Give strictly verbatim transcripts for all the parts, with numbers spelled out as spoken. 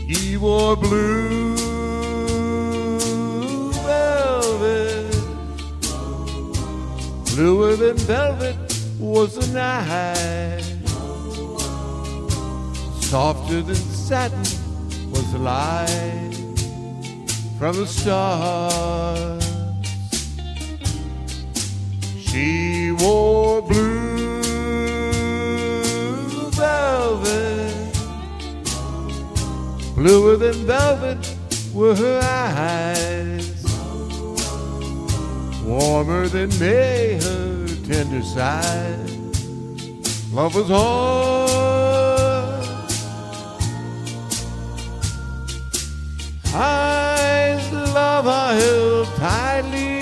He wore blue velvet. Bluer than velvet was the night. Softer than satin was the light from the stars. She wore blue velvet. Bluer than velvet were her eyes. Warmer than May her tender side. Love was hard. Eyes, love I held tightly,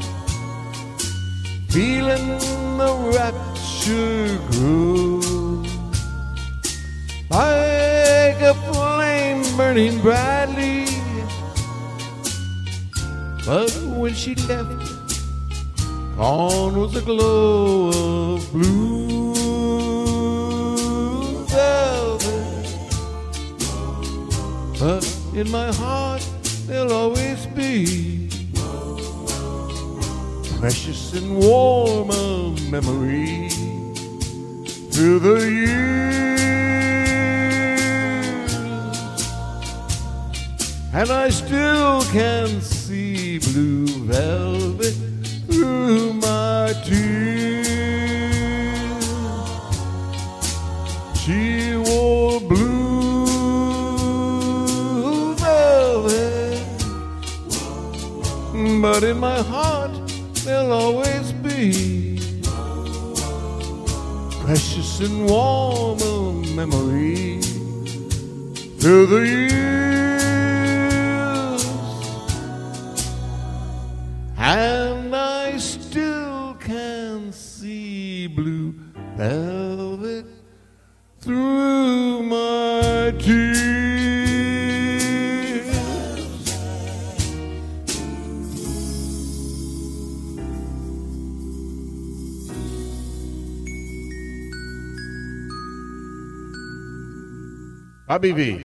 feeling the rapture grew. Like a flame burning brightly. But when she left, gone was the glow of blue velvet. But in my heart there'll always be precious and warm a memory through the years. And I still can see blue velvet through my tears. She wore blue velvet, but in my heart there'll always be precious and warm a memory through the years. And I still can see blue velvet through my tears. Bobby V.